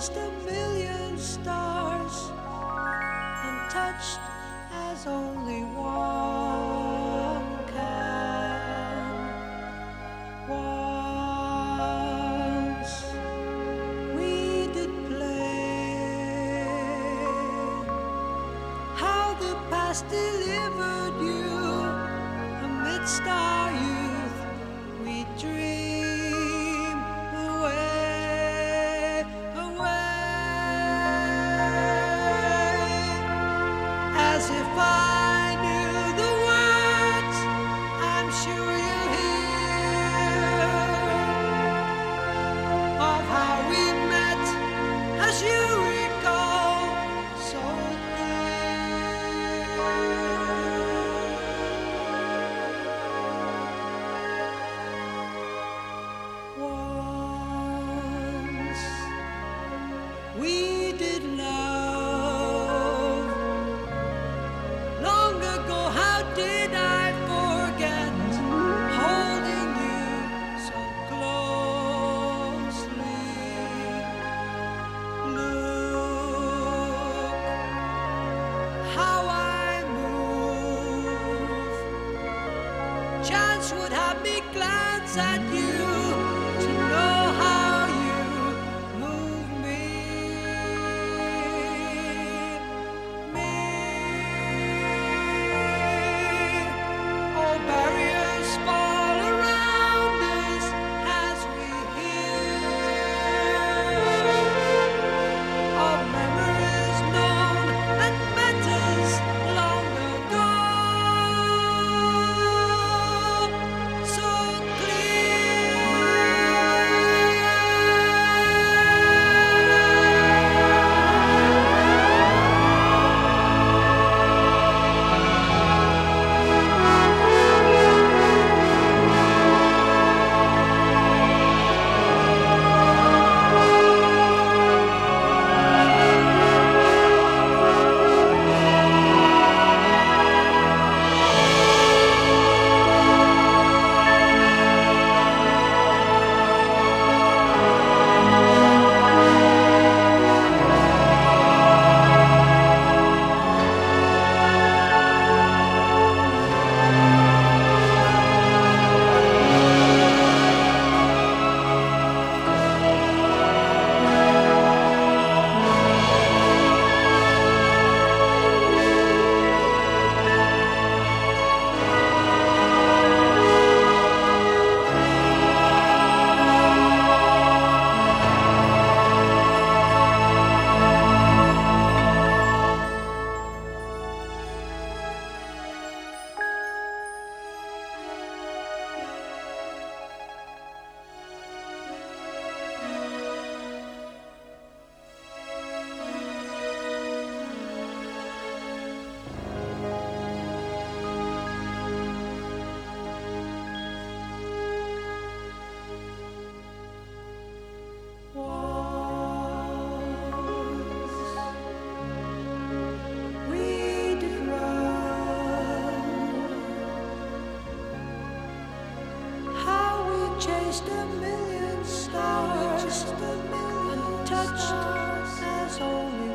chased a million stars and touched as only one can. Once we did play, how the past delivered you amidst our youth. We dream away, as if I knew the words. I'm sure you'll hear of how we met, as you recall so clear. Once we did love. Long ago, how did I forget holding you so closely? Look how I move. Chance would have me glance at you to know how you move me. All barriers fall around us as we hear of memories known and matters long ago. So chased a million stars and touched as only